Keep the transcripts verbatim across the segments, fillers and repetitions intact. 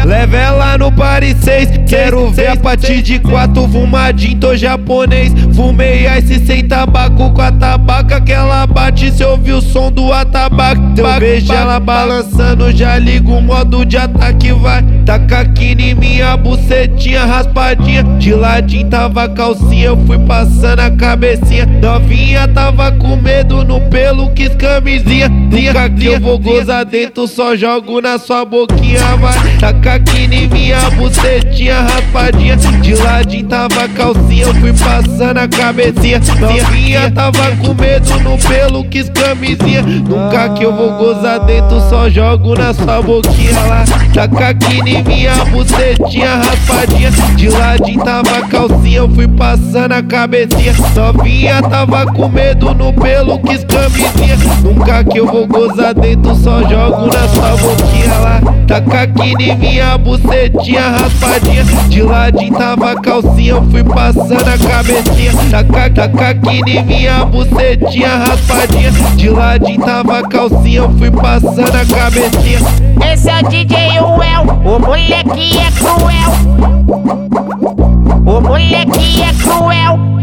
Leva ela no Paris seis, quero ver a partir de quatro. Fumadinho, tô japonês, fumei ice sem tabaco. Com a tabaca que ela bate, se ouvir o som do atabaque. Eu vejo ela balançando, já ligo o modo de ataque. Vai taca aqui em minha bucetinha raspadinha. De ladinho tava a calcinha, eu fui passando a cabecinha. Novinha tava com medo no pelo, quis camisinha. Nunca que eu vou gozar dentro, só jogo na sua boquinha. Vai taca aqui em minha bucetinha raspadinha. De ladinho tava a calcinha, eu fui passando a cabecinha. Novinha tava com medo no pelo, quis camisinha. Nunca que eu vou gozar dentro, só jogo na sua boquinha. Lá taca aqui em minha bucetinha raspadinha. De ladinho tava a calcinha, eu fui passando a cabecinha. Novinha tava com medo no pelo, quis camisinha. Nunca que eu vou gozar dentro, só jogo na sua boquinha. Lá taca aqui em minha bucetinha raspadinha. De ladinho tava a calcinha, eu fui passando a cabecinha. Taca, taca aqui em minha bucetinha raspadinha. De ladinho tava a calcinha, eu fui passando a cabecinha. Esse é o D J Well, o moleque é cruel. O moleque é cruel.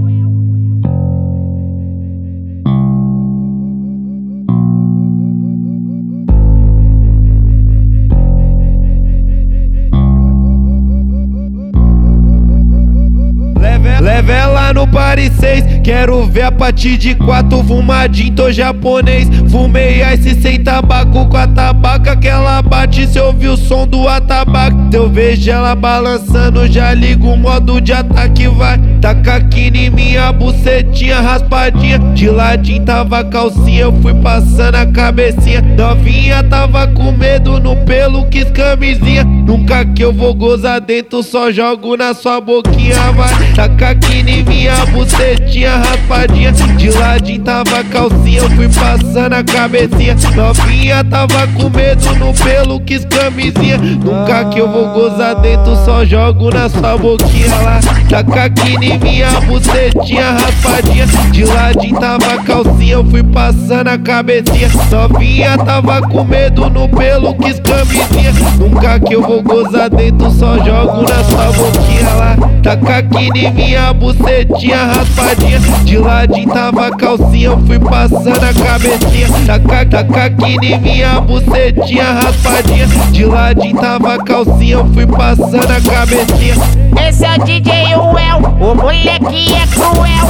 Leva ela no Paris seis, quero ver a partir de quatro. Fumadinho, tô japonês, fumei ice sem tabaco. Com a tabaca que ela bate, se ouvir o som do atabaque. Eu vejo ela balançando, já ligo o modo de ataque. Vai taca aqui em minha bucetinha raspadinha. De ladinho tava a calcinha, eu fui passando a cabecinha. Novinha tava com medo no pelo, quis camisinha. Nunca que eu vou gozar dentro, só jogo na sua boquinha. Vai taca aqui em minha bucetinha raspadinha. De ladinho tava a calcinha, eu fui passando a cabecinha. Novinha tava com medo no pelo, quis camisinha. Nunca que eu vou gozar dentro, só jogo na sua boquinha. Lá taca aqui em minha bucetinha raspadinha. De ladinho tava a calcinha, eu fui passando a cabecinha. Novinha tava com medo no pelo, quis camisinha. Nunca que eu vou gozar dentro, só jogo na sua boquinha. Lá taca aqui em minha bucetinha raspadinha. De ladinho tava a calcinha, eu fui passando a cabecinha. Taca, taca aqui em minha bucetinha raspadinha. De ladinho tava a calcinha, eu fui passando a cabecinha. Esse é o D J Well, o moleque é cruel.